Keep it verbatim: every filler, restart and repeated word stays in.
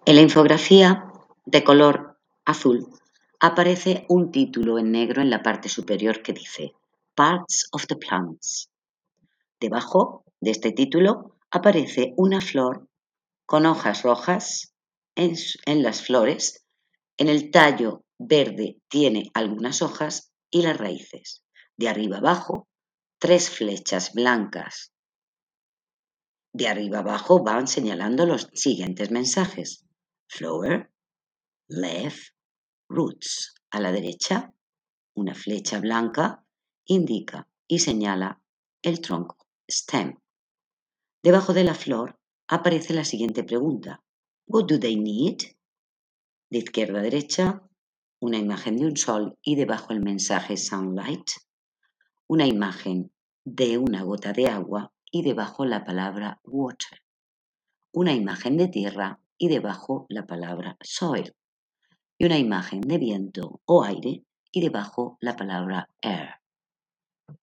En la infografía de color azul aparece un título en negro en la parte superior que dice Parts of the Plants. Debajo de este título aparece una flor con hojas rojas en, en las flores. En el tallo verde tiene algunas hojas y las raíces. De arriba abajo, tres flechas blancas. De arriba abajo van señalando los siguientes mensajes. Flower, leaf, roots. A la derecha, una flecha blanca indica y señala el tronco, stem. Debajo de la flor aparece la siguiente pregunta. What do they need? De izquierda a derecha, una imagen de un sol y debajo el mensaje sunlight. Una imagen de una gota de agua y debajo la palabra water. Una imagen de tierra y debajo la palabra soil. Y una imagen de viento o aire y debajo la palabra air.